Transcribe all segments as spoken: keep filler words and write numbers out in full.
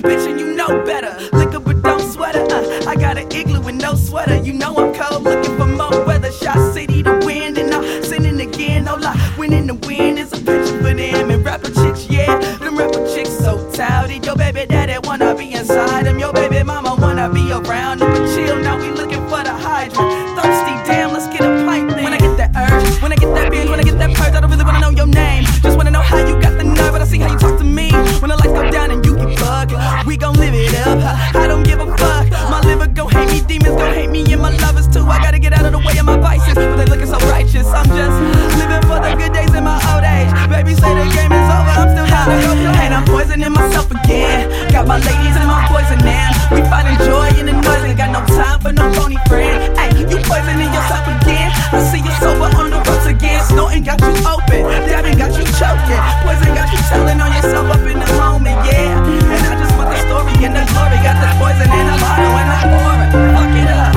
bitch, and you know better. Liquor but don't sweat her. Uh, I got an igloo with no sweater. You know I'm cold, looking for more weather. Shot City to win, and I'm sinning again. No lie, winning the win is a picture for them. And rapper chicks, yeah, them rapper chicks so touted. Your baby daddy wanna be inside him. Your baby mama wanna be around him. But chill, now we looking for the hydrant. Thirsty, damn, let's get a pint then. When I get that urge, when I get that binge, when I get that purge, I don't really wanna know your name. Just wanna know how you got the nerve, but I see how you talk to me. When the lights go down and you get bugged, we gon' live it up. I don't give a fuck. My liver gon' hate me, demons gon' hate me, and my lovers too. I gotta get out of the way of my vices, but they looking so righteous. I'm just living for the good days in my old age. Baby say the game is over, I'm still down to go play. And I'm poisoning myself again. Got my ladies and my poison now. We finding joy in the noise, ain't got no time for no phony friend. Hey, you poisoning yourself again. I see you sober on the ropes again. Snorting got you open, dabbing got you choking. Poison got you telling on yourself up in the moment, yeah. And I just want the story and the glory. Got the poison in the bottle and I pour it. Fuck it up.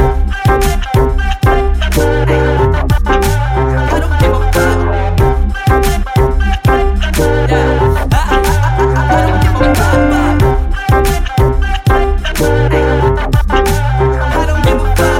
I don't give a fuck. Yeah. I, I, I, I, I don't give a fuck. I don't give a fuck.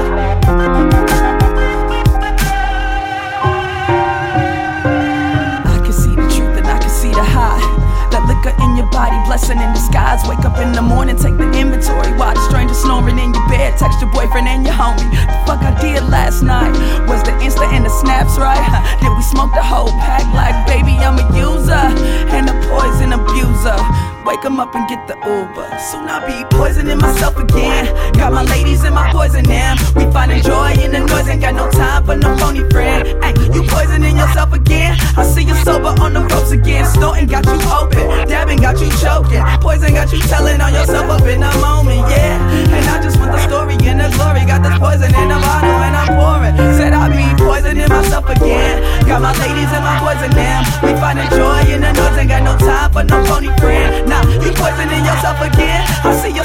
I can see the truth and I can see the high. That liquor in your body, blessing in disguise. Wake up in the morning, take the inventory. Watch strangers snoring in your bed. Text your boyfriend and your homie. The fuck I did last night? Was the Insta and the snaps right? Huh? Did we smoke the whole pack? Like baby, I'm a user and a poison abuser. Wake 'em up and get the Uber. Soon I'll be poisoning myself again. Got my ladies and my poison now. We finding joy in the noise, ain't got no time for no phony friend. Ay, you poisoning yourself again. I see you sober on the ropes again. Snorting got you open, dabbing got you choking. Poison got you telling on yourself up in the moment, yeah. And I just want the story and the glory. Got this poison in the bottle and I'm pouring. Said I'll be poisoning myself again. Got my ladies and my poison now. We finding joy in the noise, ain't got no time for no phony friend. Nah, you poisoning yourself again. I see